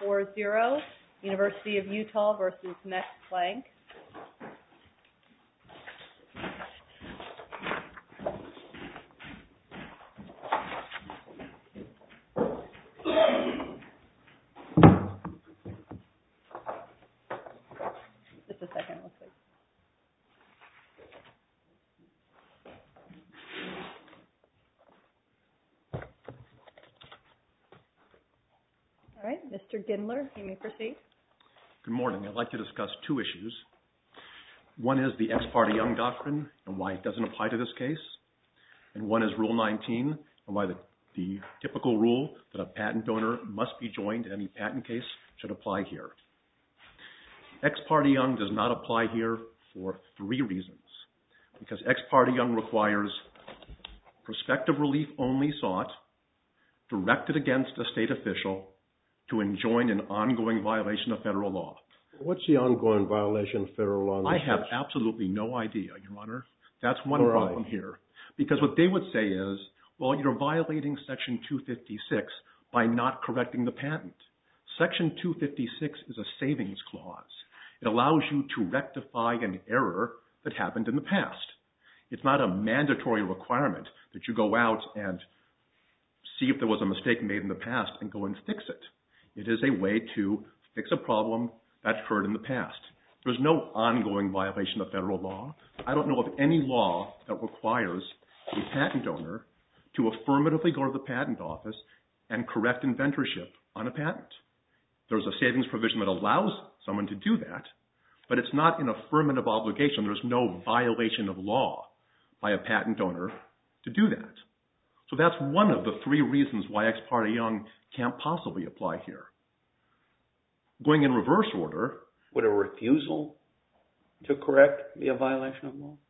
1440, University of Utah versus Max Planck. Just a second, let's wait. All right, Mr. Gindler, you may proceed. Good morning. I'd like to discuss two issues. One is the ex parte Young doctrine and why it doesn't apply to this case. And one is Rule 19 and why the typical rule that a patent owner must be joined in any patent case should apply here. Ex parte Young does not apply here for three reasons. Because ex parte Young requires prospective relief only sought, directed against a state official, to enjoin an ongoing violation of federal law. What's the ongoing violation of federal law? I have absolutely no idea, Your Honor. That's one problem here. Because what they would say is, well, you're violating Section 256 by not correcting the patent. Section 256 is a savings clause. It allows you to rectify an error that happened in the past. It's not a mandatory requirement that you go out and see if there was a mistake made in the past and go and fix it. It is a way to fix a problem that occurred in the past. There's no ongoing violation of federal law. I don't know of any law that requires a patent owner to affirmatively go to the patent office and correct inventorship on a patent. There's a savings provision that allows someone to do that, but it's not an affirmative obligation. There's no violation of law by a patent owner to do that. So that's one of the three reasons why ex parte Young can't possibly apply here. Going in reverse order... Would a refusal to correct be a violation of law?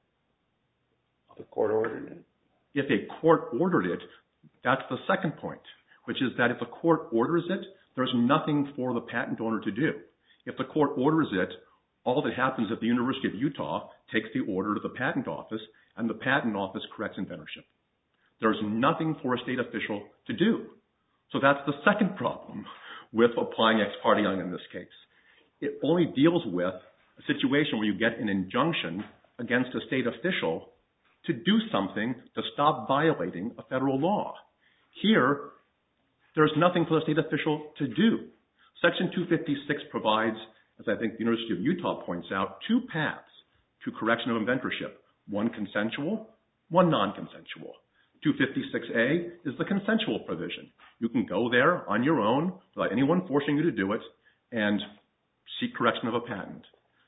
The court ordered it? If a court ordered it, that's the second point, which is that if the court orders it, there's nothing for the patent owner to do. If the court orders it, all that happens is that the University of Utah takes the order to the patent office, and the patent office corrects inventorship. There's nothing for a state official to do. So that's the second problem with applying ex parte Young in this case. It only deals with a situation where you get an injunction against a state official to do something to stop violating a federal law. Here, there's nothing for the state official to do. Section 256 provides, as I think the University of Utah points out, two paths to correction of inventorship. One consensual, one non-consensual. 256A is the consensual provision. You can go there on your own without anyone forcing you to do it and seek correction of a patent.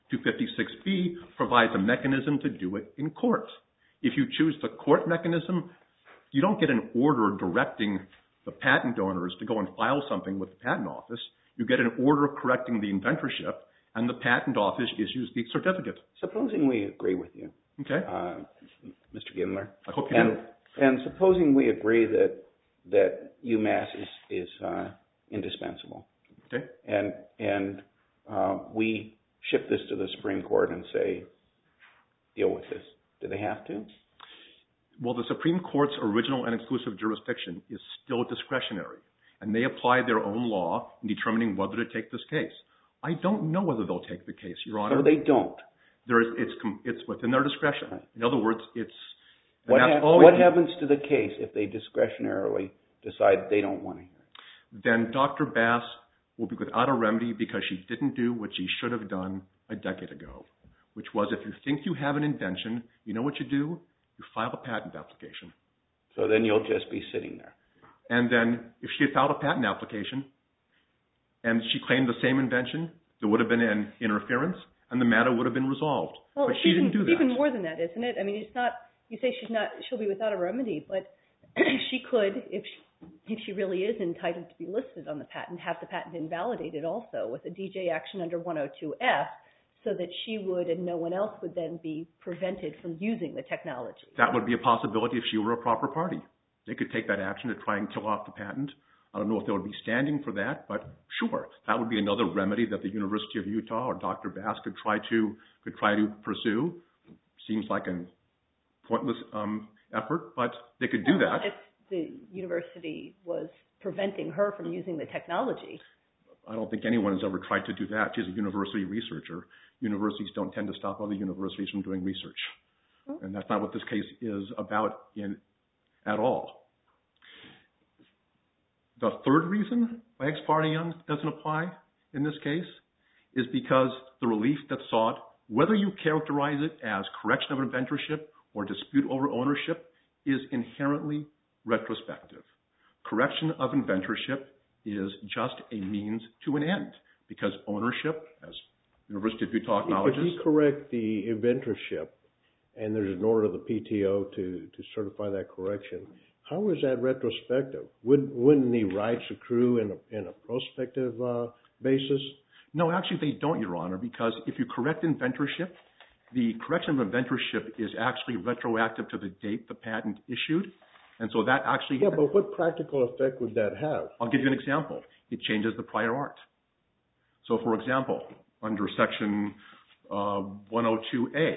256B provides a mechanism to do it in court. If you choose the court mechanism, you don't get an order directing the patent owners to go and file something with the patent office. You get an order correcting the inventorship, and the patent office issues the certificate. Supposing we agree with you, okay, Mr. Gindler. I hope you do. And supposing we agree that UMass is indispensable, okay, and we ship this to the Supreme Court and say, deal with this, do they have to? Well, the Supreme Court's original and exclusive jurisdiction is still discretionary, and they apply their own law in determining whether to take this case. I don't know whether they'll take the case, Your Honor. So they don't? It's within their discretion. Right. In other words, it's... What happens to the case if they discretionarily decide they don't want to hear it? Then Dr. Bass will be without a remedy because she didn't do what she should have done a decade ago, which was if you think you have an invention, you know what you do? You file a patent application. So then you'll just be sitting there. And then if she had filed a patent application and she claimed the same invention, there would have been an interference and the matter would have been resolved. Well, but she didn't do that. It's even more than that, isn't it? I mean, it's not... You say she'll be without a remedy, but she could, if she really is entitled to be listed on the patent, have the patent invalidated also with a DJ action under 102F so that she would and no one else would then be prevented from using the technology. That would be a possibility if she were a proper party. They could take that action to try and kill off the patent. I don't know if they would be standing for that, but sure, that would be another remedy that the University of Utah or Dr. Bass could try to pursue. Seems like a pointless effort, but they could do that. If the university was preventing her from using the technology. I don't think anyone has ever tried to do that. She's a university researcher. Universities don't tend to stop other universities from doing research. And that's not what this case is about at all. The third reason why Ex parte Young doesn't apply in this case is because the relief that's sought, whether you characterize it as correction of inventorship or dispute over ownership, is inherently retrospective. Correction of inventorship is just a means to an end because ownership, as University of Utah acknowledges... If you correct the inventorship and there's an order of the PTO to certify that correction, how is that retrospective? Wouldn't the rights accrue in a prospective basis? No, actually they don't, Your Honor, because if you correct inventorship, the correction of inventorship is actually retroactive to the date the patent issued. And so that actually... Yeah, but what practical effect would that have? I'll give you an example. It changes the prior art. So, for example, under Section 102A,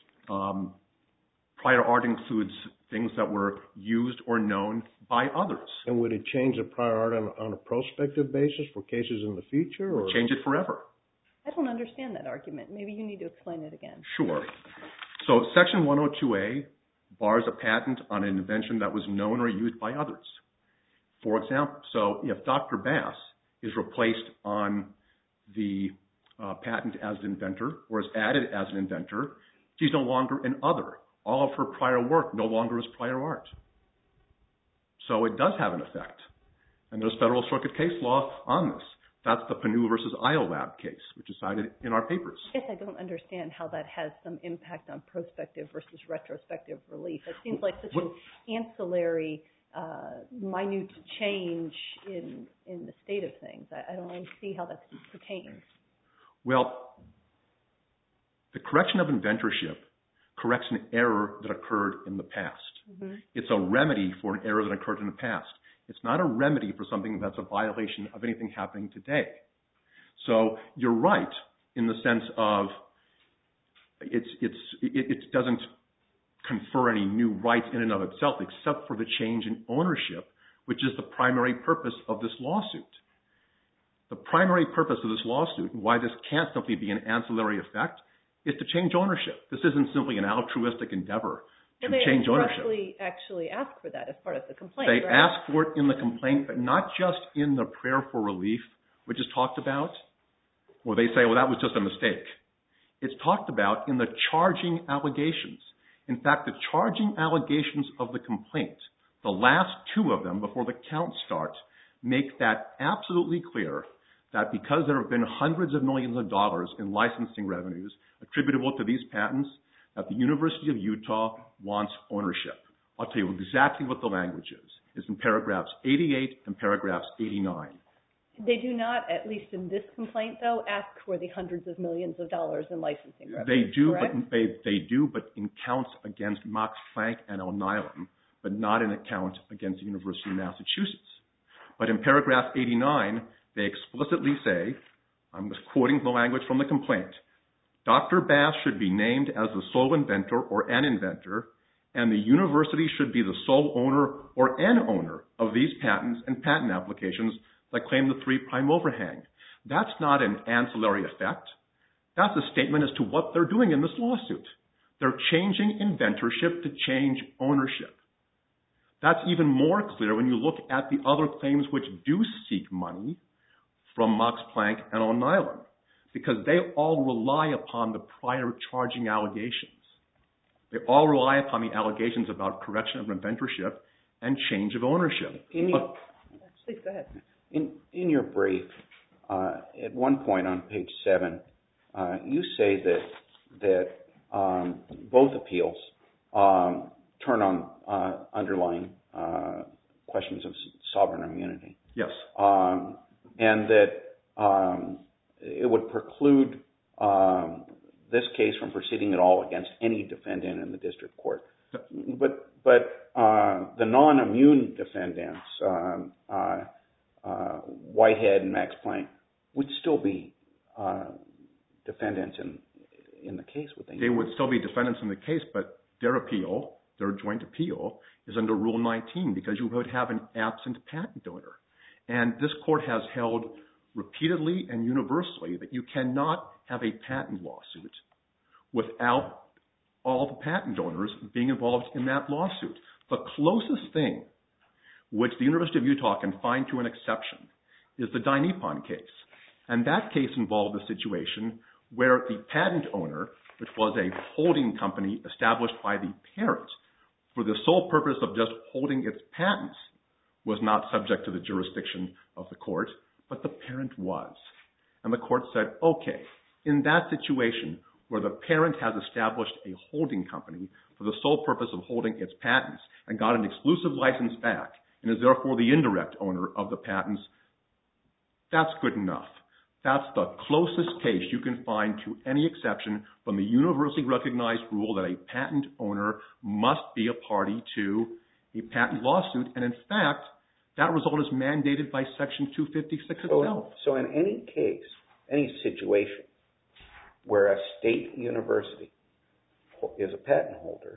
prior art includes things that were used or known by others. And would it change the prior art on a prospective basis for cases in the future? Or change it forever. I don't understand that argument. Maybe you need to explain it again. Sure. So Section 102A bars a patent on an invention that was known or used by others. For example, so if Dr. Bass is replaced on the patent as an inventor or is added as an inventor, she's no longer an other. All of her prior work no longer is prior art. So it does have an effect. And there's Federal Circuit case law on this. That's the Panu versus IOLAB case, which is cited in our papers. I guess I don't understand how that has some impact on prospective versus retrospective relief. It seems like such an ancillary, minute change in the state of things. I don't really see how that pertains. Well, the correction of inventorship corrects an error that occurred in the past. Mm-hmm. It's a remedy for an error that occurred in the past. It's not a remedy for something that's a violation of anything happening today. So you're right in the sense of it doesn't confer any new rights in and of itself except for the change in ownership, which is the primary purpose of this lawsuit. The primary purpose of this lawsuit and why this can't simply be an ancillary effect is to change ownership. This isn't simply an altruistic endeavor to change ownership. They actually ask for that as part of the complaint, They right? ask for it in the complaint, but not just in the prayer for relief, which is talked about, where they say, well, that was just a mistake. It's talked about in the charging allegations. In fact, the charging allegations of the complaint, the last two of them before the count starts, make that absolutely clear that because there have been hundreds of millions of dollars in licensing revenues attributable to these patents, that the University of Utah wants ownership. I'll tell you exactly what the language is. It's in paragraphs 88 and paragraphs 89. They do not, at least in this complaint, though, ask for the hundreds of millions of dollars in licensing revenue. They do, correct? but in counts against Max Planck and O'Neill, but not in a count against the University of Massachusetts. But in paragraph 89, they explicitly say, I'm just quoting the language from the complaint, Dr. Bass should be named as the sole inventor or an inventor, and the university should be the sole owner or an owner of these patents and patent applications that claim the 3' overhang. That's not an ancillary effect. That's a statement as to what they're doing in this lawsuit. They're changing inventorship to change ownership. That's even more clear when you look at the other claims which do seek money from Max Planck and O'Neill, because they all rely upon the prior charging allegations. They all rely upon the allegations about correction of inventorship and change of ownership. Please go ahead. In your brief, at one point on page 7, you say that both appeals turn on underlying questions of sovereign immunity. Yes. And that it would preclude this case from proceeding at all against any defendant in the district court. But the non-immune defendants, Whitehead and Max Planck, would still be defendants in the case, would they? They would still be defendants in the case, but their appeal, their joint appeal, is under Rule 19 because you would have an absent patent owner. And this court has held repeatedly and universally that you cannot have a patent lawsuit without all the patent owners being involved in that lawsuit. The closest thing which the University of Utah can find to an exception is the Dai-Nippon case. And that case involved a situation where the patent owner, which was a holding company established by the parent for the sole purpose of just holding its patents, was not subject to the jurisdiction of the court, but the parent was. And the court said, okay, in that situation where the parent has established a holding company for the sole purpose of holding its patents and got an exclusive license back and is therefore the indirect owner of the patents, that's good enough. That's the closest case you can find to any exception from the universally recognized rule that a patent owner must be a party to a patent lawsuit. And in fact, that result is mandated by Section 256 itself. So in any case, any situation where a state university is a patent holder,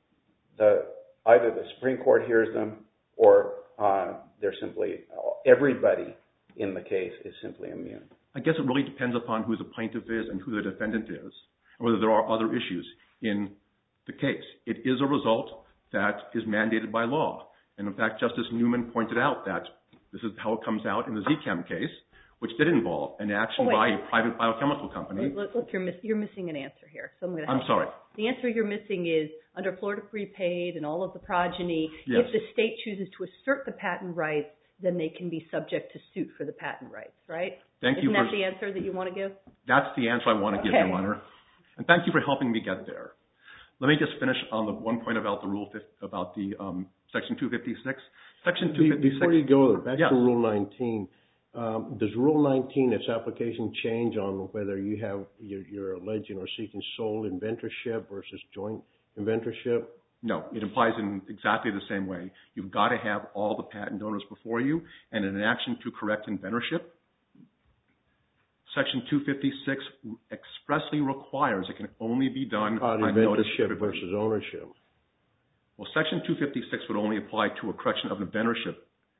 either the Supreme Court hears them or they're simply, everybody in the case is simply immune. I guess it really depends upon who the plaintiff is and who the defendant is, and whether there are other issues in the case. It is a result that is mandated by law. And in fact, Justice Newman pointed out that this is how it comes out in the ZChem case, which did involve an action by a private biochemical company. Look, you're missing an answer here. So I'm sorry. The answer you're missing is under Florida Prepaid and all of the progeny, yes. If the state chooses to assert the patent rights, then they can be subject to suit for the patent rights, right? Isn't that the answer that you want to give? That's the answer I want to give, Your Honor. And thank you for helping me get there. Let me just finish on the one point about the rule, about the Section 256. Section 256. Before you go, back yes. to Rule 19. Does Rule 19, its application, change on whether you're alleging or seeking sole inventorship versus joint inventorship? No, it applies in exactly the same way. You've got to have all the patent owners before you, and in an action to correct inventorship, Section 256 expressly requires it can only be done on inventorship versus ownership. Well, Section 256 would only apply to a correction of inventorship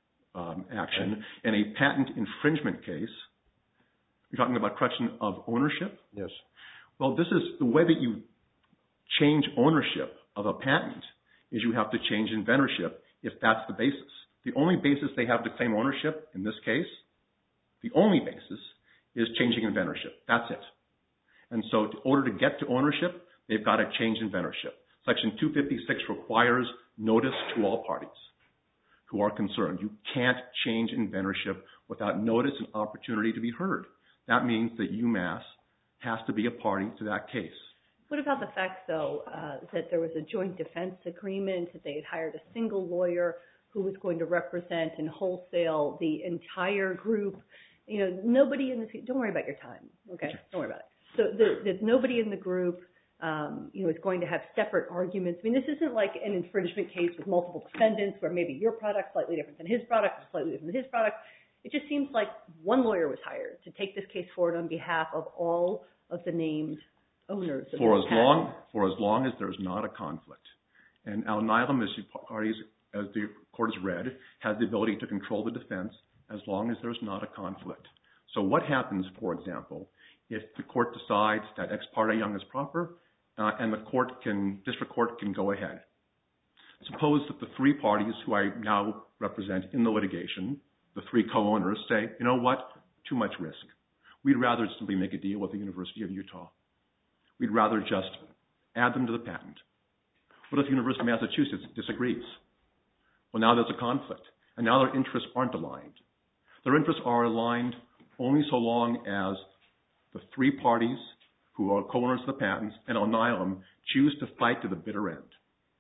action. In a patent infringement case, you're talking about correction of ownership? Yes. Well, this is the way that you change ownership of a patent is you have to change inventorship if that's the basis. The only basis they have to claim ownership in this case, the only basis is changing inventorship. That's it. And so in order to get to ownership, they've got to change inventorship. Section 256 requires notice to all parties who are concerned. You can't change inventorship without notice and opportunity to be heard. That means that UMass has to be a party to that case. What about the fact, though, that there was a joint defense agreement, that they had hired a single lawyer who was going to represent and wholesale the entire group? You know, nobody in this, don't worry about your time, okay? Don't worry about it. So that nobody in the group, is going to have separate arguments. I mean, this isn't like an infringement case with multiple defendants where maybe your product's slightly different than his product, or slightly different than his product. It just seems like one lawyer was hired to take this case forward on behalf of all of the named owners of for as long as there's not a conflict. And Alnylam, as the court has read, has the ability to control the defense as long as there's not a conflict. So what happens, for example, if the court decides that ex parte young is proper and the district court can go ahead? Suppose that the three parties who I now represent in the litigation, the three co-owners, say, you know what, too much risk. We'd rather simply make a deal with the University of Utah. We'd rather just add them to the patent. What if the University of Massachusetts disagrees? Well, now there's a conflict, and now their interests aren't aligned. Their interests are aligned only so long as the three parties who are co-owners of the patents and Alnylam choose to fight to the bitter end.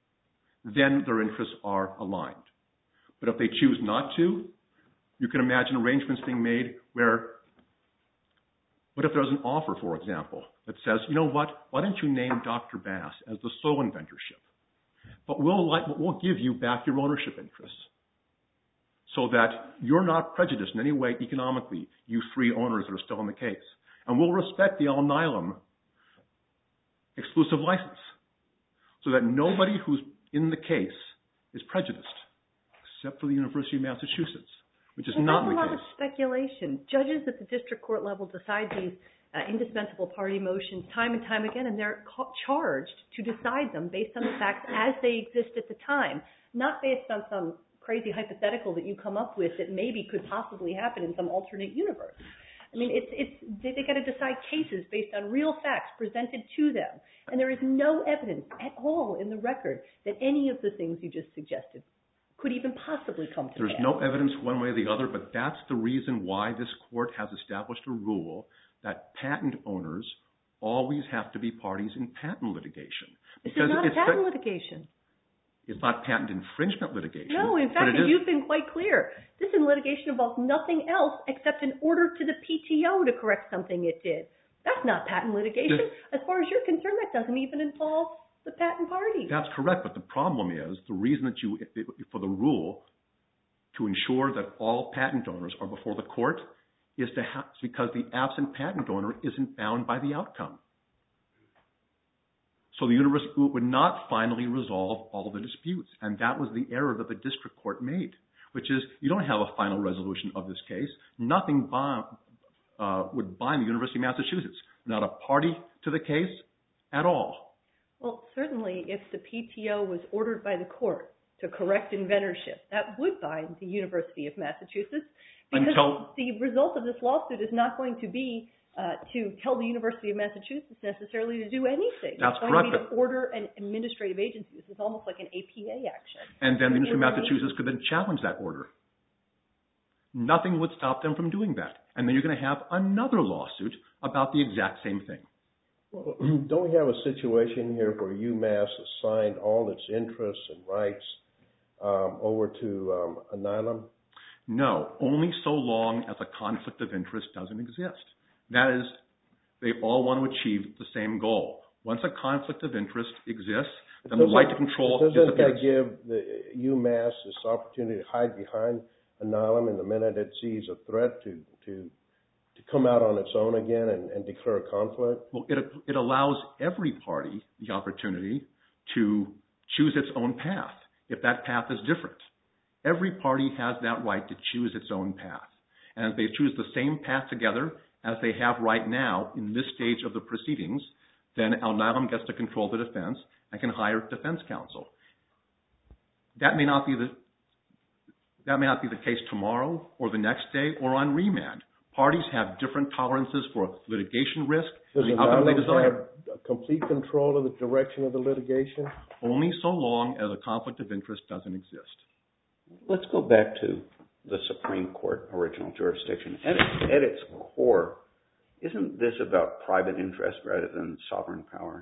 Then their interests are aligned. But if they choose not to, you can imagine arrangements being made where, what if there's an offer, for example, that says, you know what, why don't you name Dr. Bass as the sole inventorship? But we'll give you back your ownership interests so that you're not prejudiced in any way economically, you three owners that are still in the case. And we'll respect the Alnylam exclusive license so that nobody who's in the case is prejudiced, except for the University of Massachusetts, which is not the case. There's a lot of speculation. Judges at the district court level decide these indispensable party motions time and time again, and they're charged to decide them based on the facts as they exist at the time, not based on some crazy hypothetical that you come up with that maybe could possibly happen in some alternate universe. I mean, they got to decide cases based on real facts presented to them, and there is no evidence at all in the record that any of the things you just suggested could even possibly come to pass. There's no evidence one way or the other, but that's the reason why this court has established a rule that patent owners always have to be parties in patent litigation. This is not patent litigation. It's not patent infringement litigation. No, in fact, you've been quite clear. This in litigation involves nothing else except an order to the PTO to correct something it did. That's not patent litigation. As far as you're concerned, that doesn't even involve the patent party. That's correct, but the problem is the reason that for the rule to ensure that all patent owners are before the court is because the absent patent owner isn't bound by the outcome. So the university would not finally resolve all the disputes, and that was the error that the district court made, which is you don't have a final resolution of this case. Nothing would bind the University of Massachusetts. Not a party to the case at all. Well, certainly if the PTO was ordered by the court to correct inventorship, that would bind the University of Massachusetts, because the result of this lawsuit is not going to be to tell the University of Massachusetts necessarily to do anything. That's it's going to be to order an administrative agency. This is almost like an APA action. And then the University of Massachusetts could then challenge that order. Nothing would stop them from doing that. And then you're going to have another lawsuit about the exact same thing. Well, don't we have a situation here where UMass assigned all its interests and rights over to Anilum? No, only so long as a conflict of interest doesn't exist. That is, they all want to achieve the same goal. Once a conflict of interest exists, then the right to control disappears. Doesn't that give the UMass this opportunity to hide behind Anilum in the minute it sees a threat to come out on its own again and declare a conflict? Well, it allows every party the opportunity to choose its own path if that path is different. Every party has that right to choose its own path. And if they choose the same path together as they have right now in this stage of the proceedings, then Anilum gets to control the defense and can hire defense counsel. That may not be the case tomorrow or the next day or on remand. Parties have different tolerances for litigation risk. Does Anilum have complete control of the direction of the litigation? Only so long as a conflict of interest doesn't exist. Let's go back to the Supreme Court original jurisdiction. At its core, isn't this about private interest rather than sovereign powers?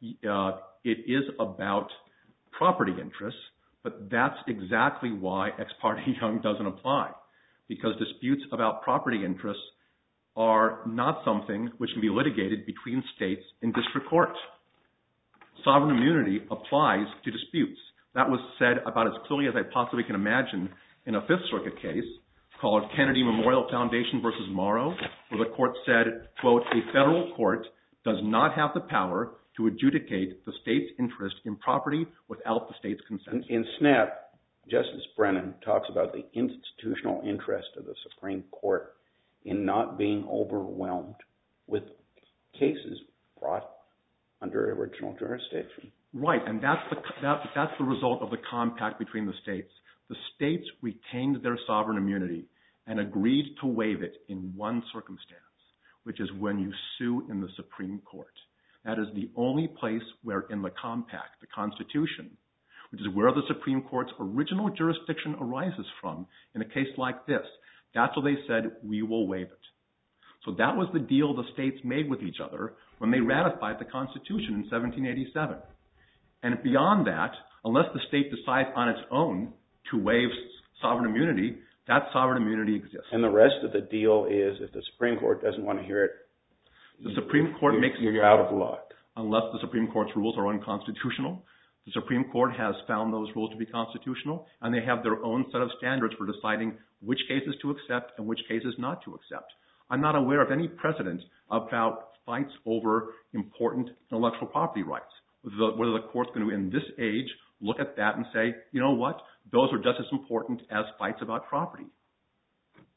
It is about property interests, but that's exactly why Ex parte Young doesn't apply, because disputes about property interests are not something which can be litigated between states in district courts. Sovereign immunity applies to disputes. That was said about as clearly as I possibly can imagine in a Fifth Circuit case called Kennedy Memorial Foundation versus Morrow, where the court said, quote, a federal court does not have the power to adjudicate the state's interest in property without the state's consent. In Snap, Justice Brennan talks about the institutional interest of the Supreme Court in not being overwhelmed with cases brought under original jurisdiction. Right, and that's the result of the compact between the states. The states retained their sovereign immunity and agreed to waive it in one circumstance, which is when you sue in the Supreme Court. That is the only place where in the compact, the Constitution, which is where the Supreme Court's original jurisdiction arises from, in a case like this, that's where they said, we will waive it. So that was the deal the states made with each other when they ratified the Constitution in 1787. And beyond that, unless the state decides on its own to waive sovereign immunity, that sovereign immunity exists. And the rest of the deal is if the Supreme Court doesn't want to hear it, the Supreme Court you're out of luck. Unless the Supreme Court's rules are unconstitutional. The Supreme Court has found those rules to be constitutional, and they have their own set of standards for deciding which cases to accept and which cases not to accept. I'm not aware of any precedent about fights over important intellectual property rights. Whether the court's going to, in this age, look at that and say, you know what, those are just as important as fights about property.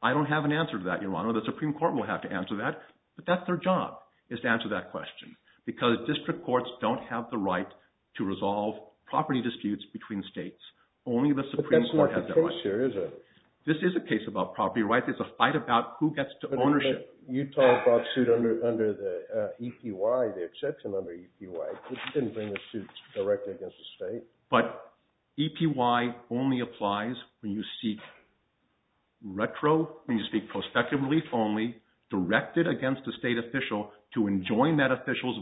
I don't have an answer to that, Your Honor. The Supreme Court will have to answer that, but that's their job, is to answer that question, because district courts don't have the right to resolve property disputes between states. Only the Supreme Court has that right. But that's not the case here, is it? This is a case about property rights. It's a fight about who gets to ownership. But Utah brought suit under the EPY, the exception under EPY. It didn't bring the suit directly against the state. But EPY only applies when you seek when you speak prospective relief only, directed against a state official to enjoin that official's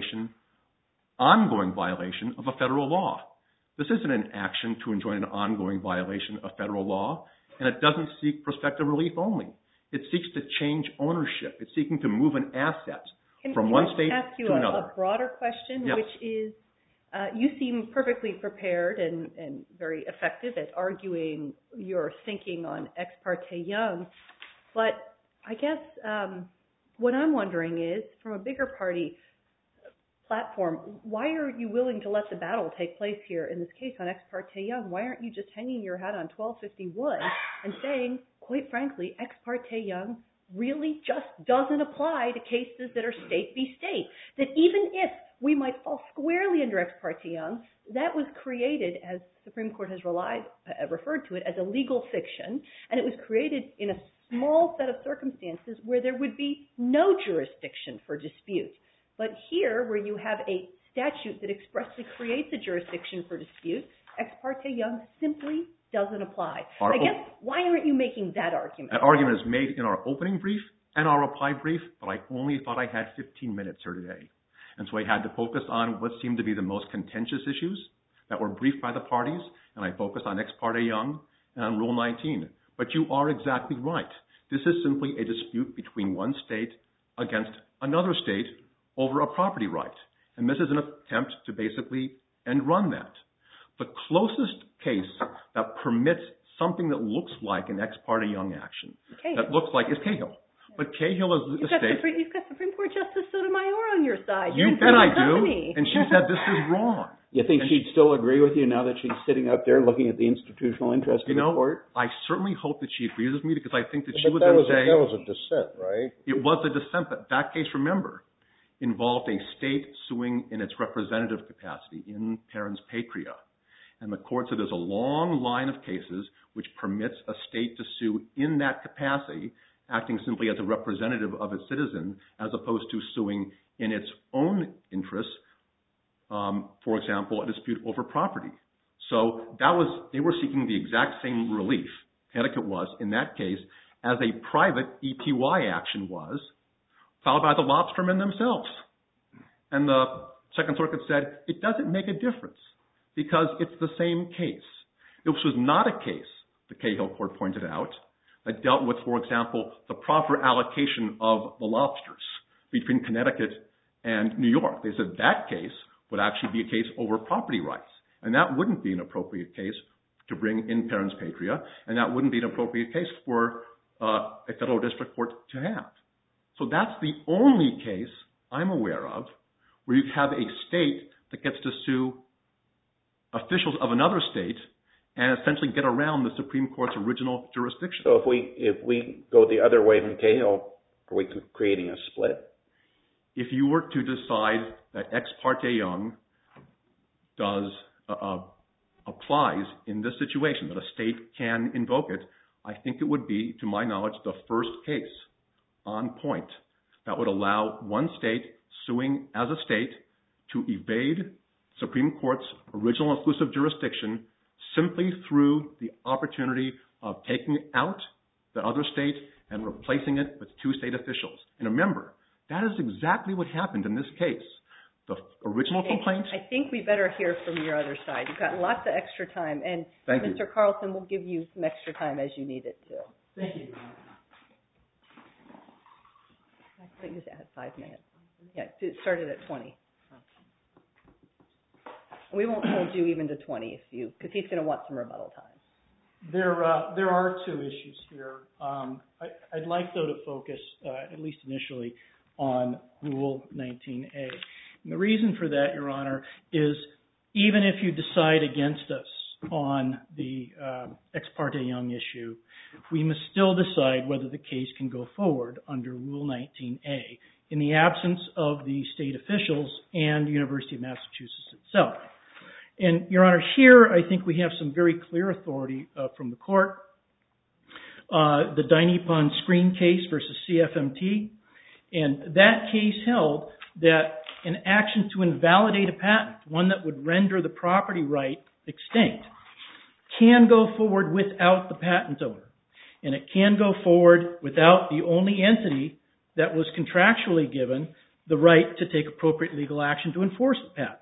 ongoing violation of a federal law. This isn't an action to enjoin an ongoing violation of federal law, and it doesn't seek prospective relief only. It seeks to change ownership. It's seeking to move an asset from one state to another. Can I ask you a broader question, yes. which is, you seem perfectly prepared and very effective at arguing your thinking on Ex parte Young, but I guess what I'm wondering is, from a bigger party platform, why are you willing to let the battle take place here in this case on Ex parte Young? Why aren't you just hanging your hat on 1251 and saying, quite frankly, Ex parte Young really just doesn't apply to cases that are state v. state? That even if we might fall squarely under Ex parte Young, that was created, as the Supreme Court has referred to it, as a legal fiction, and it was created in a small set of circumstances where there would be no jurisdiction for dispute. But here, where you have a statute that expressly creates a jurisdiction for dispute, Ex parte Young simply doesn't apply. I guess, why aren't you making that argument? That argument is made in our opening brief and our reply brief, but I only thought I had 15 minutes here today. And so I had to focus on what seemed to be the most contentious issues that were briefed by the parties, and I focused on Ex parte Young and on Rule 19. But you are exactly right. This is simply a dispute between one state against another state over a property right. And this is an attempt to basically end run that. The closest case that permits something that looks like an Ex parte Young action, that looks like, is Cahill. But Cahill is a state. You've got Supreme Court Justice Sotomayor on your side. You bet I do. And she said this is wrong. You think she'd still agree with you now that she's sitting up there looking at the institutional interest of the court? I certainly hope that she agrees with me, because I think that she would that then say... That was a dissent, right? It was a dissent, but that case, remember, involved a state suing in its representative capacity in parens patria. And the court said there's a long line of cases which permits a state to sue in that capacity, acting simply as a representative of its citizen, as opposed to suing in its own interests, for example, a dispute over property. So they were seeking the exact same relief, Connecticut was, in that case, as a private EPY action was, filed by the lobstermen themselves. And the Second Circuit said, it doesn't make a difference, because it's the same case. This was not a case, the Cahill court pointed out, that dealt with, for example, the proper allocation of the lobsters between Connecticut and New York. They said that case would actually be a case over property rights. And that wouldn't be an appropriate case to bring in parens patria, and that wouldn't be an appropriate case for a federal district court to have. So that's the only case I'm aware of where you have a state that gets to sue officials of another state and essentially get around the Supreme Court's original jurisdiction. So if we go the other way than Cahill, are we creating a split? If you were to decide that Ex parte Young applies in this situation, that a state can invoke it, I think it would be, to my knowledge, the first case on point that would allow one state suing as a state to evade Supreme Court's original exclusive jurisdiction simply through the opportunity of taking out the other state and replacing it with two state officials. And remember, that is exactly what happened in this case. The original complaint... I think we better hear from your other side. You've got lots of extra time, and Mr. Carlson will give you some extra time as you need it to. Thank you. I think just add 5 minutes. Yeah, it started at 20. We won't hold you even to 20 because he's going to want some rebuttal time. There are two issues here. I'd like, though, to focus, at least initially, on Rule 19A. And the reason for that, Your Honor, is even if you decide against us on the Ex parte Young issue, we must still decide whether the case can go forward under Rule 19A in the absence of the state officials and the University of Massachusetts itself. And, Your Honor, here I think we have some very clear authority from the court. The Dai-Nippon Screen case versus CFMT, and that case held that an action to invalidate a patent, one that would render the property right extinct, can go forward without the patent owner. And it can go forward without the only entity that was contractually given the right to take appropriate legal action to enforce the patent.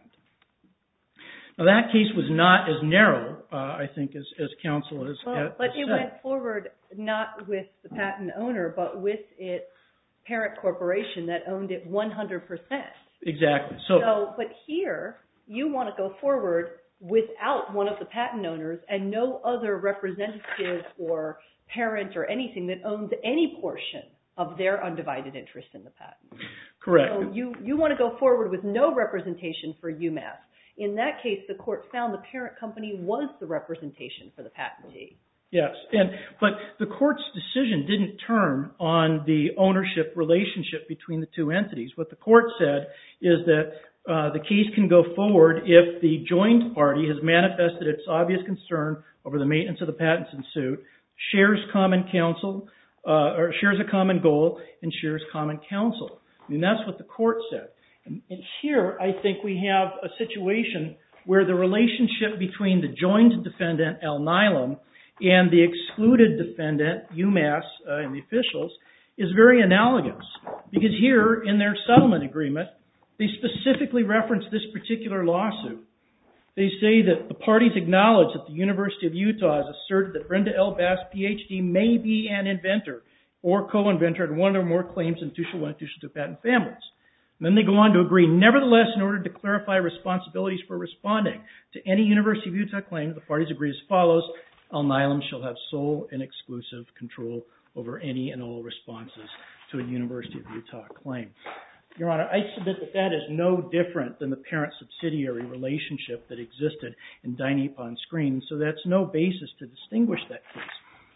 Now, that case was not as narrow, I think, as counsel has said. But it went forward not with the patent owner, but with its parent corporation that owned it 100%. Exactly. But here, you want to go forward without one of the patent owners and no other representative or parent or anything that owns any portion of their undivided interest in the patent. Correct. So you want to go forward with no representation for UMass. In that case, the court found the parent company was the representation for the patentee. Yes, but the court's decision didn't turn on the ownership relationship between the two entities. What the court said is that the case can go forward if the joined party has manifested its obvious concern over the maintenance of the patents in suit, shares common counsel, or shares a common goal, and shares common counsel. I mean, that's what the court said. And here, I think we have a situation where the relationship between the joined defendant, Al-Nilam, and the excluded defendant, UMass, and the officials, is very analogous. Because here, in their settlement agreement, they specifically reference this particular lawsuit. They say that the parties acknowledge that the University of Utah has asserted that Brenda L. Bass, Ph.D., may be an inventor or co-inventor in one or more claims in 201 and 202 patent families. And then they go on to agree, nevertheless, in order to clarify responsibilities for responding to any University of Utah claim, the parties agree as follows: Al-Nilam shall have sole and exclusive control over any and all responses to a University of Utah claim. Your Honor, I submit that that is no different than the parent-subsidiary relationship that existed in Dai-Nippon Screen, so that's no basis to distinguish that case.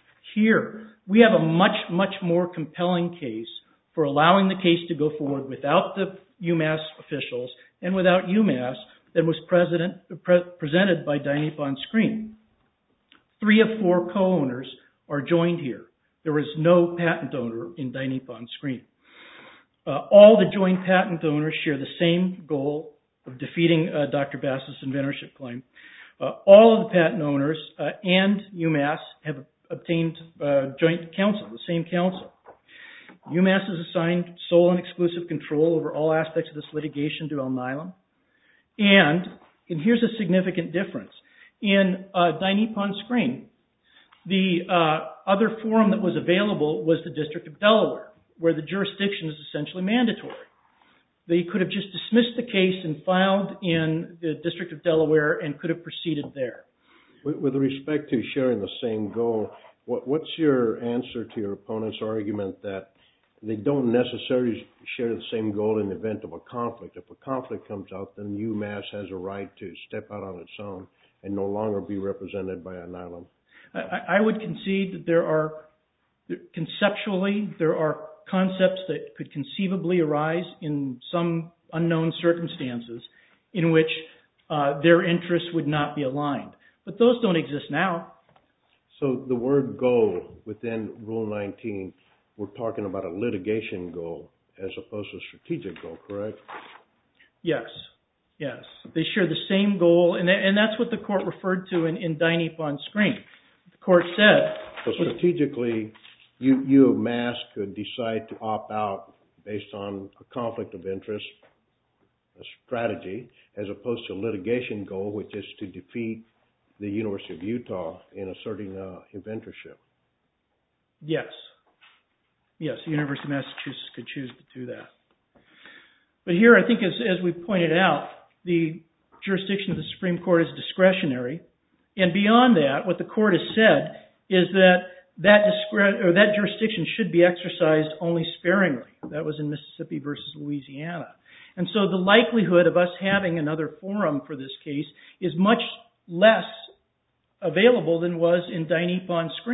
Here, we have a much, much more compelling case for allowing the case to go forward without the UMass officials and without UMass than was presented by Dai-Nippon Screen. 3 of 4 co-owners are joined here. There is no patent owner in Dai-Nippon Screen. All the joint patent owners share the same goal of defeating Dr. Bass's inventorship claim. All of the patent owners and UMass have obtained joint counsel, the same counsel. UMass has assigned sole and exclusive control over all aspects of this litigation to Al-Nilam. And here's a significant difference. In Dai-Nippon Screen, the other forum that was available was the District of Delaware, where the jurisdiction is essentially mandatory. They could have just dismissed the case and filed in the District of Delaware and could have proceeded there. With respect to sharing the same goal, what's your answer to your opponent's argument that they don't necessarily share the same goal in the event of a conflict? If a conflict comes out, then UMass has a right to step out on its own and no longer be represented by Al-Nilam. I would concede that there are concepts that could conceivably arise in some unknown circumstances in which their interests would not be aligned. But those don't exist now. So the word goal within Rule 19, we're talking about a litigation goal as opposed to a strategic goal, correct? Yes. Yes. They share the same goal, and that's what the court referred to in Dai-Nippon Screen. The court said... So strategically, UMass could decide to opt out based on a conflict of interest, a strategy, as opposed to a litigation goal, which is to defeat the University of Utah in asserting inventorship. Yes. Yes, the University of Massachusetts could choose to do that. But here, I think, as we pointed out, the jurisdiction of the Supreme Court is discretionary. And beyond that, what the court has said is that jurisdiction should be exercised only sparingly. That was in Mississippi versus Louisiana. And so the likelihood of us having another forum for this case is much less available than was in Dai-Nippon Screen.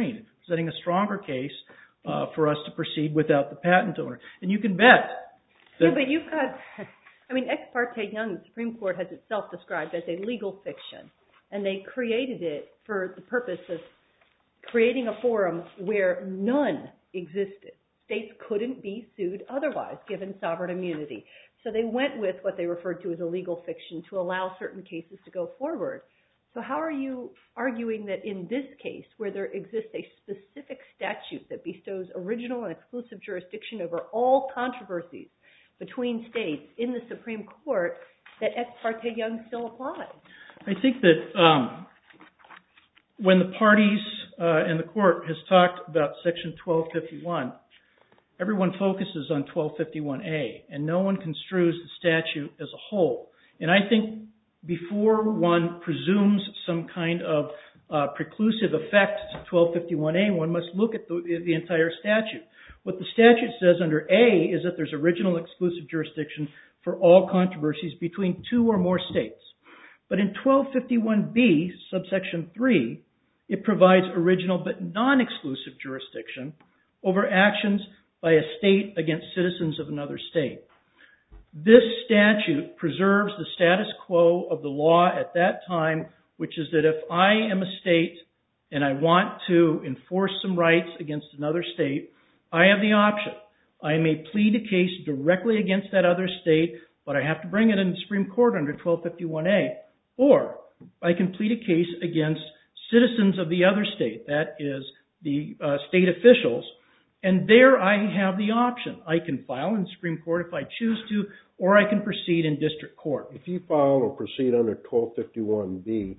presenting a stronger case for us to proceed without the patent owner. And you can bet that... Yeah, but you've got... I mean, Ex parte Young, the Supreme Court has itself described as a legal fiction. And they created it for the purpose of creating a forum where none existed. States couldn't be sued otherwise, given sovereign immunity. So they went with what they referred to as a legal fiction to allow certain cases to go forward. So how are you arguing that in this case, where there exists a specific statute that bestows original and exclusive jurisdiction over all controversies between states in the Supreme Court, that Ex parte Young still applies? I think that when the parties and the court has talked about Section 1251, everyone focuses on 1251A, and no one construes the statute as a whole. And I think before one presumes some kind of preclusive effect to 1251A, one must look at the entire statute. What the statute says under A is that there's original exclusive jurisdiction for all controversies between two or more states. But in 1251B, subsection 3, it provides original but non-exclusive jurisdiction over actions by a state against citizens of another state. This statute preserves the status quo of the law at that time, which is that if I am a state and I want to enforce some rights against another state, I have the option. I may plead a case directly against that other state, but I have to bring it in the Supreme Court under 1251A. Or I can plead a case against citizens of the other state, that is, the state officials, and there I have the option. I can file in the Supreme Court if I choose to, or I can proceed in district court. If you file or proceed under 1251B,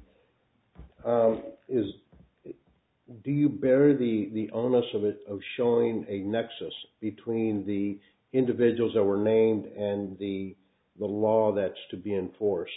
do you bear the onus of showing a nexus between the individuals that were named and the law that's to be enforced?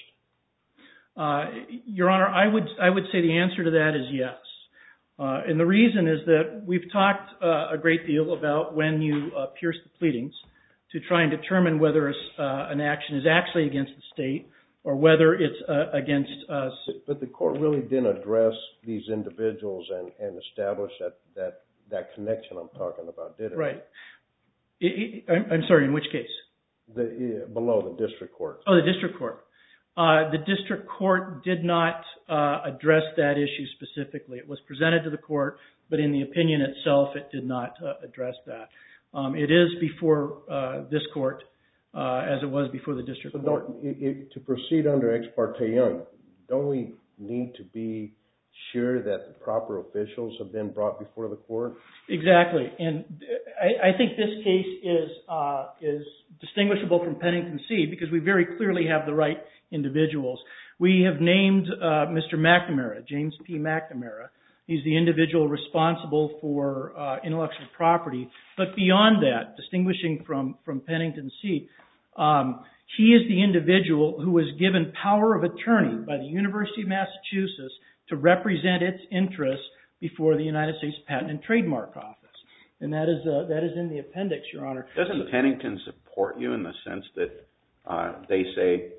Your Honor, I would say the answer to that is yes. And the reason is that we've talked a great deal about when you pierce the pleadings to try and determine whether an action is actually against the state or whether it's against us. But the court really didn't address these individuals and establish that connection I'm talking about, did it? Right. I'm sorry, in which case? Below the district court. Oh, the district court. The district court did not address that issue specifically. It was presented to the court, but in the opinion itself, it did not address that. It is before this court, as it was before the district court. To proceed under Ex parte Young, don't we need to be sure that the proper officials have been brought before the court? Exactly. And I think this case is distinguishable from Pennington C because we very clearly have the right individuals. We have named Mr. McNamara, James P. McNamara. He's the individual responsible for intellectual property. But beyond that, distinguishing from Pennington C, he is the individual who was given power of attorney by the University of Massachusetts to represent its interests before the United States Patent and Trademark Office. And that is in the appendix, Your Honor. Doesn't Pennington support you in the sense that they say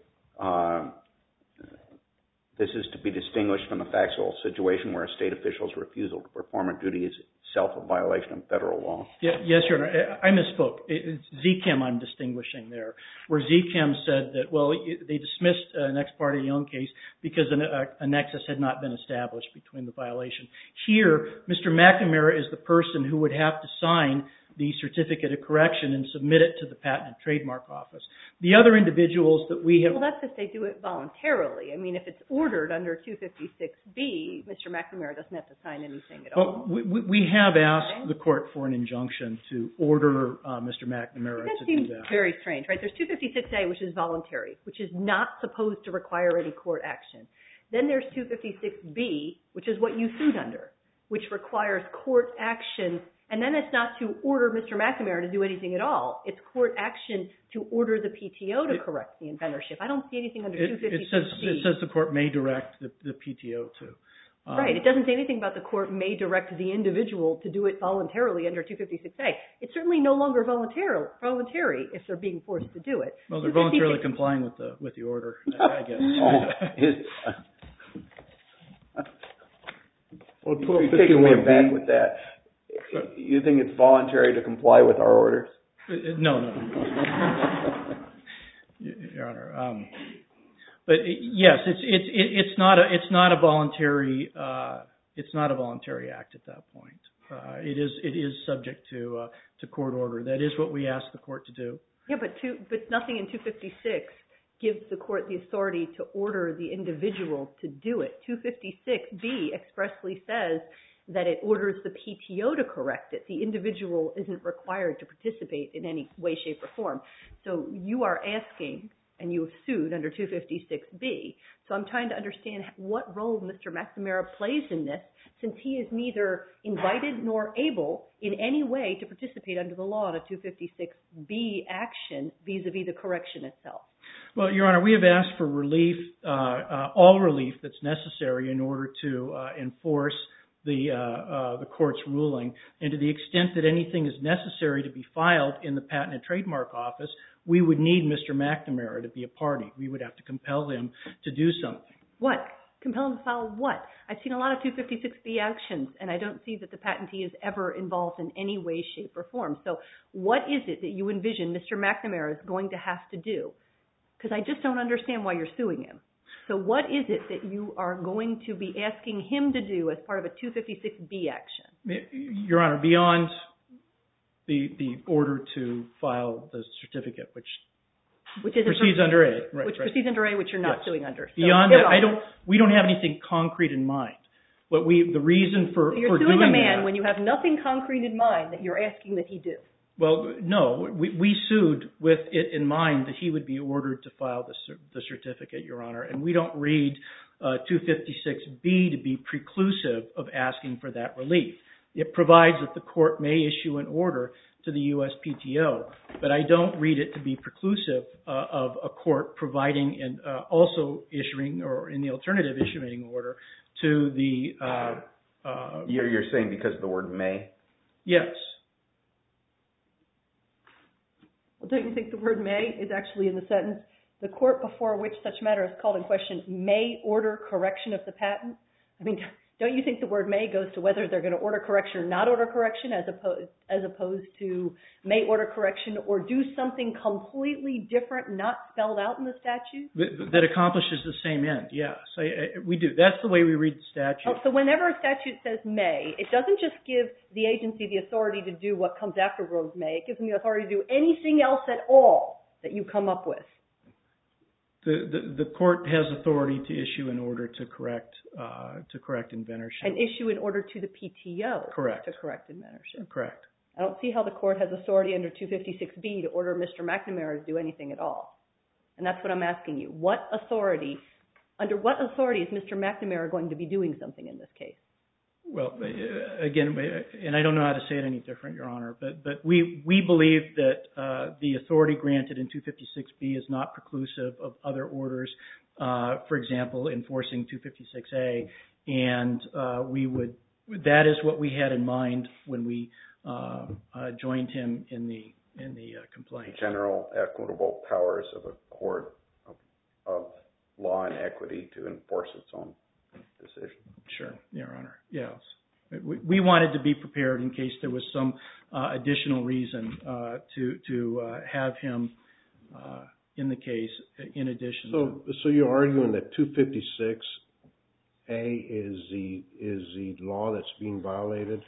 this is to be distinguished from the factual situation where a state official's refusal to perform a duty is itself a violation of federal law? Yes, Your Honor. I misspoke. It's ZChem I'm distinguishing there, where ZChem said that, well, they dismissed an Ex parte Young case because a nexus had not been established between the violation. Here, Mr. McNamara is the person who would have to sign the certificate of correction and submit it to the Patent and Trademark Office. The other individuals that we have... Well, that's if they do it voluntarily. I mean, if it's ordered under 256B, Mr. McNamara doesn't have to sign anything at all. Well, we have asked the court for an injunction to order Mr. McNamara to do that. That seems very strange, right? There's 256A, which is voluntary, which is not supposed to require any court action. Then there's 256B, which is what you sued under, which requires court action. And then it's not to order Mr. McNamara to do anything at all. It's court action to order the PTO to correct the inventorship. I don't see anything under 256B. It says the court may direct the PTO to. Right. It doesn't say anything about the court may direct the individual to do it voluntarily under 256A. It's certainly no longer voluntary if they're being forced to do it. Well, they're voluntarily complying with the order, I guess. Well, 1251B back with that. You think it's voluntary to comply with our orders? No. Your Honor. But yes, it's not a voluntary act at that point. It is subject to court order. That is what we ask the court to do. Yeah, but nothing in 256 gives the court the authority to order the individual to do it. 256B expressly says that it orders the PTO to correct it. The individual isn't required to participate in any way, shape, or form. So you are asking, and you have sued under 256B. So I'm trying to understand what role Mr. McNamara plays in this, since he is neither invited nor able in any way to participate under the law in a 256B action vis-a-vis the correction itself. Well, Your Honor, we have asked for relief, all relief that's necessary in order to enforce the court's ruling. And to the extent that anything is necessary to be filed in the Patent and Trademark Office, we would need Mr. McNamara to be a party. We would have to compel him to do something. What? Compel him to file what? I've seen a lot of 256B actions, and I don't see that the patentee is ever involved in any way, shape, or form. So what is it that you envision Mr. McNamara is going to have to do? Because I just don't understand why you're suing him. So what is it that you are going to be asking him to do as part of a 256B action? Your Honor, beyond the order to file the certificate, which proceeds under A. Right, which proceeds under A, which you're not suing under. So beyond that, we don't have anything concrete in mind. The reason for doing that... You're suing a man when you have nothing concrete in mind that you're asking that he do. Well, no. We sued with it in mind that he would be ordered to file the certificate, Your Honor. And we don't read 256B to be preclusive of asking for that relief. It provides that the court may issue an order to the USPTO, but I don't read it to be preclusive of a court providing and also issuing, or in the alternative, issuing an order to the... You're saying because of the word may? Yes. Well, don't you think the word may is actually in the sentence, the court before which such matter is called in question may order correction of the patent? I mean, don't you think the word may goes to whether they're going to order correction or not order correction as opposed to may order correction or do something completely different, not spelled out in the statute? That accomplishes the same end, yes. We do. That's the way we read the statute. Oh, so whenever a statute says may, it doesn't just give the agency the authority to do what comes after the word may. It gives them the authority to do anything else at all that you come up with. The court has authority to issue an order to correct inventorship. And issue an order to the PTO Correct. to correct inventorship. Correct. I don't see how the court has authority under 256B to order Mr. McNamara to do anything at all. And that's what I'm asking you. Under what authority is Mr. McNamara going to be doing something in this case? Well, again, and I don't know how to say it any different, Your Honor, but we believe that the authority granted in 256B is not preclusive of other orders, for example, enforcing 256A, and that is what we had in mind when we joined him in the complaint. General equitable powers of a court of law and equity to enforce its own decision. Sure, Your Honor. Yes. We wanted to be prepared in case there was some additional reason to have him in the case in addition. So you're arguing that 256A is the law that's being violated?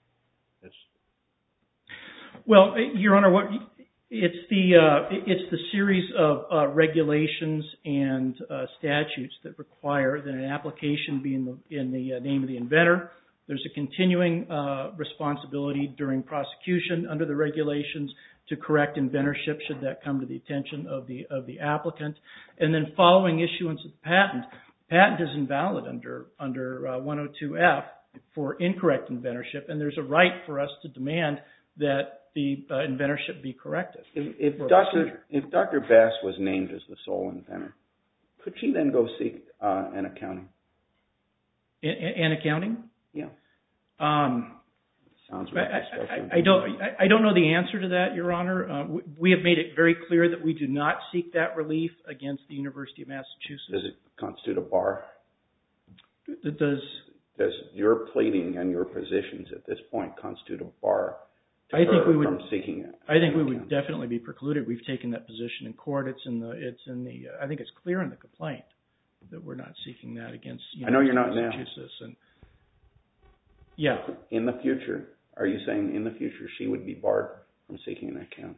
Well, Your Honor, it's the series of regulations and statutes that require that an application be in the name of the inventor. There's a continuing responsibility during prosecution under the regulations to correct inventorship should that come to the attention of the applicant. And then following issuance of the patent is invalid under 102F for incorrect inventorship, and there's a right for us to demand that the inventorship be corrected. If Dr. Bass was named as the sole inventor, could she then go seek an accounting? An accounting? Yeah. Sounds I don't know the answer to that, Your Honor. We have made it very clear that we do not seek that relief against the University of Massachusetts. Does it constitute a bar? does your pleading and your positions at this point constitute a bar to I think her we would, from seeking it? I think we would definitely be precluded. We've taken that position in court. I think it's clear in the complaint that we're not seeking that against I know you're not now. Massachusetts. And yeah. In the future, are you saying in the future she would be barred from seeking an account?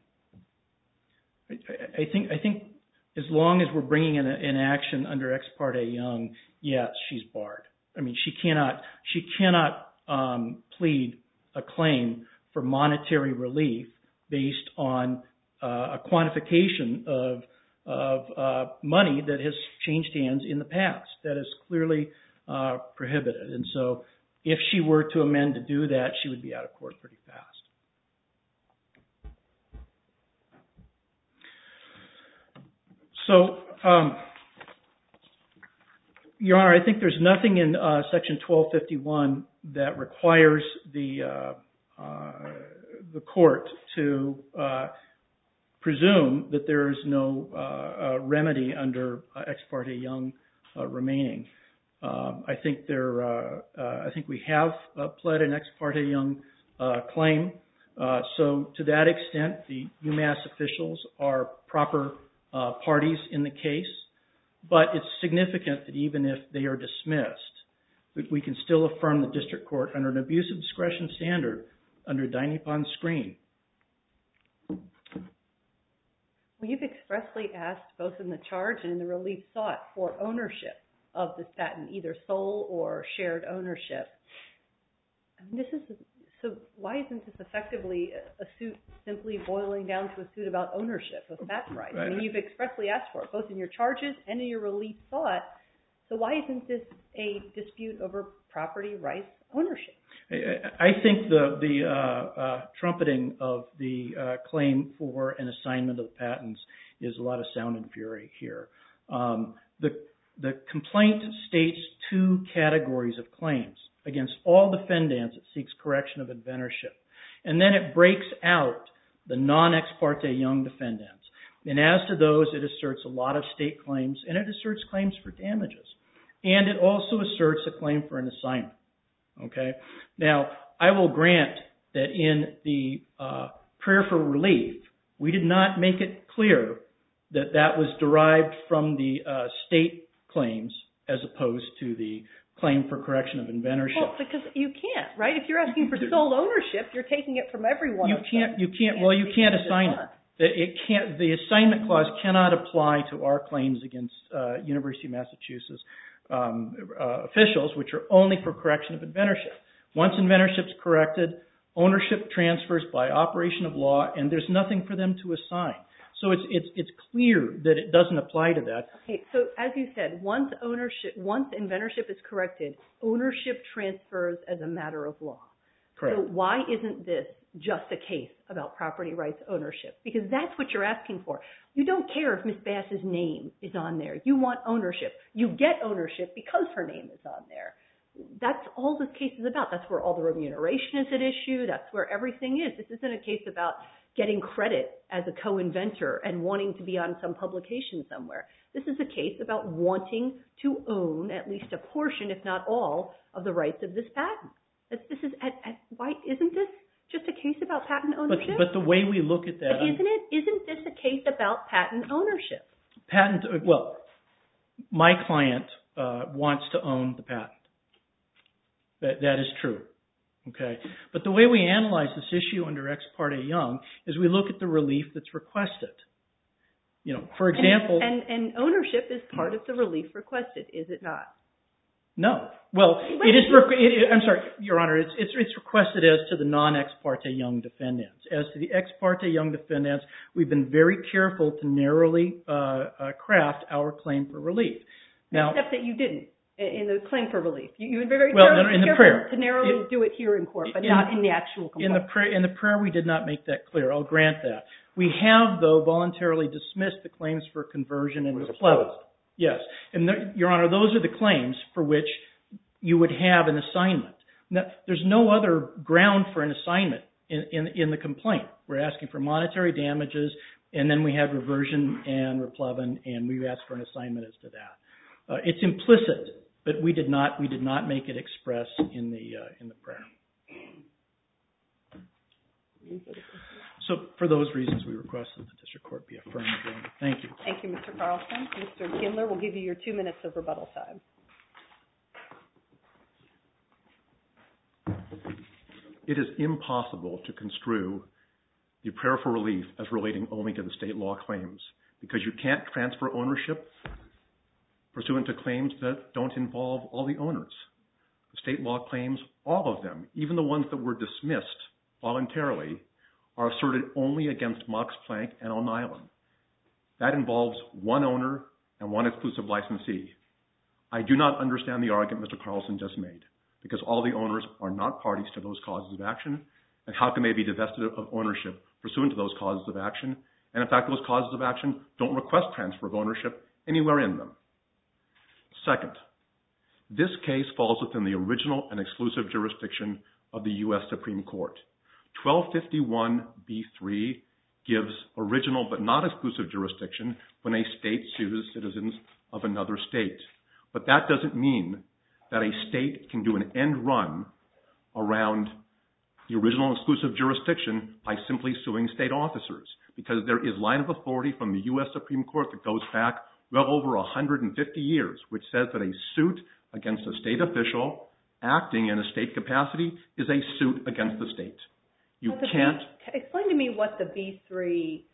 I think as long as we're bringing in an action under Ex parte Young, yes, she's barred. I mean, she cannot plead a claim for monetary relief based on a quantification of money that has changed hands in the past. That is clearly prohibited. And so if she were to amend to do that, she would be out of court pretty fast. So, Your Honor, I think there's nothing in Section 1251 that requires the court to presume that there is no remedy under Ex parte Young remaining. I think we have pled an Ex parte Young claim. So to that extent, the UMass officials are proper parties in the case. But it's significant that even if they are dismissed, we can still affirm the district court under an abuse of discretion standard under Dynapan Screen. Well, you've expressly asked both in the charge and in the relief sought for ownership of this patent, either sole or shared ownership. I mean, so why isn't this effectively a suit simply boiling down to a suit about ownership of patent rights? I mean, you've expressly asked for it, both in your charges and in your relief sought. So why isn't this a dispute over property rights ownership? I think the trumpeting of the claim for an assignment of the patents is a lot of sound and fury here. The complaint states two categories of claims against all defendants. It seeks correction of inventorship. And then it breaks out the non-ex parte Young defendants. And as to those, it asserts a lot of state claims, and it asserts claims for damages. And it also asserts a claim for an assignment. Okay? Now, I will grant that in the prayer for relief, we did not make it clear that that was derived from the state claims as opposed to the claim for correction of inventorship. Well, because you can't, right? If you're asking for sole ownership, you're taking it from everyone. You can't assign it. The assignment clause cannot apply to our claims against University of Massachusetts officials, which are only for correction of inventorship. Once inventorship is corrected, ownership transfers by operation of law, and there's nothing for them to assign. So it's clear that it doesn't apply to that. Okay, so as you said, once inventorship is corrected, ownership transfers as a matter of law. Correct. So why isn't this just a case about property rights ownership? Because that's what you're asking for. You don't care if Ms. Bass's name is on there. You want ownership. You get ownership because her name is on there. That's all this case is about. That's where all the remuneration is at issue. That's where everything is. This isn't a case about getting credit as a co-inventor and wanting to be on some publication somewhere. This is a case about wanting to own at least a portion, if not all, of the rights of this patent. Why isn't this just a case about patent ownership? But the way we look at that... Isn't this a case about patent ownership? My client wants to own the patent. That is true. Okay, but the way we analyze this issue under Ex parte Young is we look at the relief that's requested. For example... And ownership is part of the relief requested, is it not? No. Well, it is... I'm sorry, Your Honor. It's requested as to the non-Ex parte Young defendants. As to the Ex parte Young defendants, we've been very careful to narrowly craft our claim for relief. Now, except that you didn't. In the claim for relief. You've been very careful to narrowly do it here in court, but not in the actual complaint. In the prayer, we did not make that clear. I'll grant that. We have, though, voluntarily dismissed the claims for conversion and replevin. Yes. And, Your Honor, those are the claims for which you would have an assignment. Now, there's no other ground for an assignment in the complaint. We're asking for monetary damages, and then we had reversion and replevin, and we asked for an assignment as to that. It's implicit But we did not make it express in the prayer. So for those reasons, we request that the district court be affirmed. Thank you. Thank you, Mr. Carlson. Mr. Kindler will give you your 2 minutes of rebuttal time. It is impossible to construe the prayer for relief as relating only to the state law claims because you can't transfer ownership pursuant to claims that don't involve all the owners. The state law claims, all of them, even the ones that were dismissed voluntarily, are asserted only against Max Planck and Elm Island. That involves one owner and one exclusive licensee. I do not understand the argument Mr. Carlson just made, because all the owners are not parties to those causes of action, and how can they be divested of ownership pursuant to those causes of action? And in fact, those causes of action don't request transfer of ownership anywhere in them. Second, this case falls within the original and exclusive jurisdiction of the U.S. Supreme Court. 1251b3 gives original but not exclusive jurisdiction when a state sues citizens of another state. But that doesn't mean that a state can do an end run around the original exclusive jurisdiction by simply suing state officers, because there is line of authority from the U.S. Supreme Court that goes back well over 150 years, which says that a suit against a state official acting in a state capacity is a suit against the state. You can't... Explain to me what the B3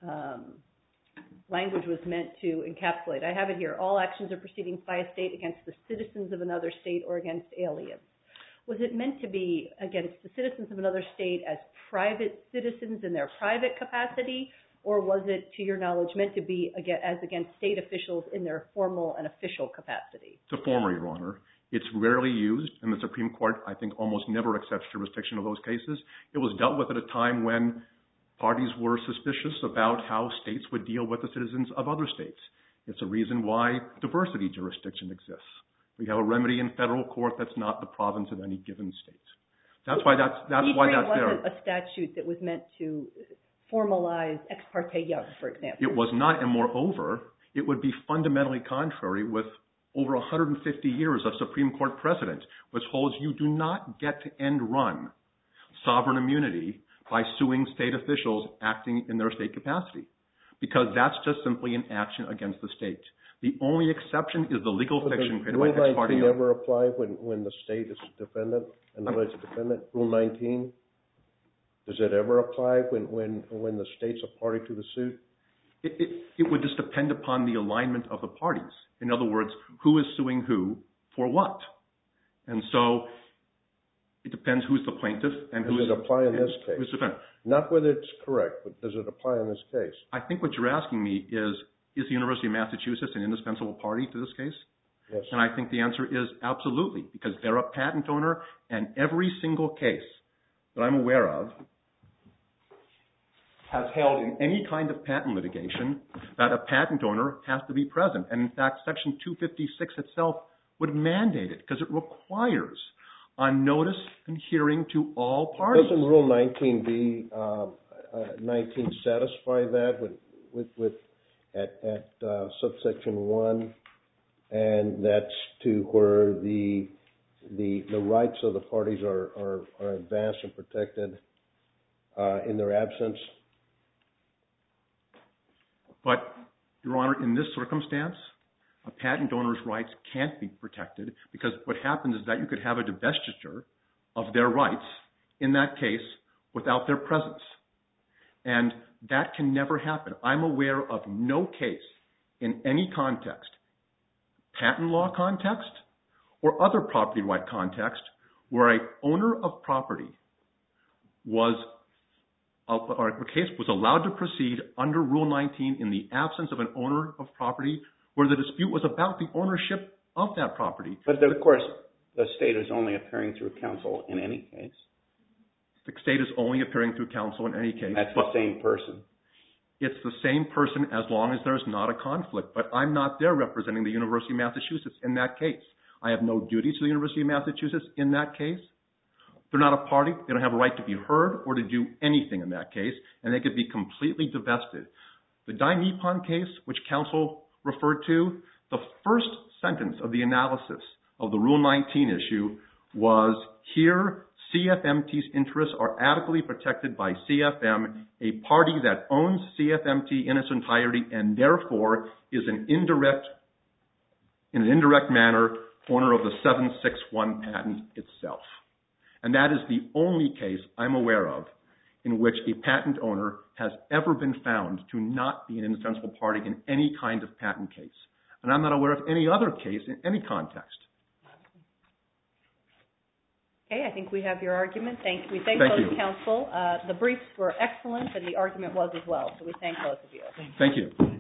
language was meant to encapsulate. I have it here. All actions or proceedings by a state against the citizens of another state or against aliens. Was it meant to be against the citizens of another state as private citizens in their private capacity, or was it, to your knowledge, meant to be as against state officials in their formal and official capacity? The former, Your Honor. It's rarely used, and the Supreme Court, I think, almost never accepts jurisdiction of those cases. It was dealt with at a time when parties were suspicious about how states would deal with the citizens of other states. It's a reason why diversity jurisdiction exists. We have a remedy in federal court that's not the province of any given state. That's why that's there. B3 wasn't a statute that was meant to formalize Ex parte Young, for example. It was not, and moreover, it would be fundamentally contrary with over 150 years of Supreme Court precedent, which holds you do not get to end run sovereign immunity by suing state officials acting in their state capacity, because that's just simply an action against the state. The only exception is the legal fiction created by Ex parte Young. Rule 19 never apply when the state is defendant and the alleged defendant? Rule 19? Does it ever apply when the state's a party to the suit? It would just depend upon the alignment of the parties. In other words, who is suing who for what? And so it depends who's the plaintiff and who's... Does it apply in this case? Who's the defendant. Not whether it's correct, but does it apply in this case? I think what you're asking me is the University of Massachusetts an indispensable party to this case? Yes. And I think the answer is absolutely, because they're a patent owner, and every single case that I'm aware of has held in any kind of patent litigation that a patent owner has to be present. And in fact, Section 256 itself would mandate it, because it requires on notice and hearing to all parties. Doesn't Rule 19b, 19 satisfy that at subsection 1, and that's to where the rights of the parties are advanced and protected in their absence? But, Your Honor, in this circumstance, a patent owner's rights can't be protected, because what happens is that you could have a divestiture of their rights in that case without their presence. And that can never happen. I'm aware of no case in any context, patent law context or other property right context, where an owner of property or a case was allowed to proceed under Rule 19 in the absence of an owner of property, where the dispute was about the ownership of that property. But of course, the state is only appearing through counsel in any case. The state is only appearing through counsel in any case. That's the same person. It's the same person as long as there's not a conflict. But I'm not there representing the University of Massachusetts in that case. I have no duty to the University of Massachusetts in that case. They're not a party. They don't have a right to be heard or to do anything in that case, and they could be completely divested. The Dai Nippon case, which counsel referred to, the first sentence of the analysis of the Rule 19 issue was here CFMT's interests are adequately protected by CFM, a party that owns CFMT in its entirety and therefore is in an indirect manner, owner of the 761 patent itself. And that is the only case I'm aware of in which a patent owner has ever been found to not be an indispensable party in any kind of patent case. And I'm not aware of any other case in any context. Okay, I think we have your argument. We thank Thank both you. counsel. The briefs were excellent and the argument was as well, so we thank both of you. Thank you.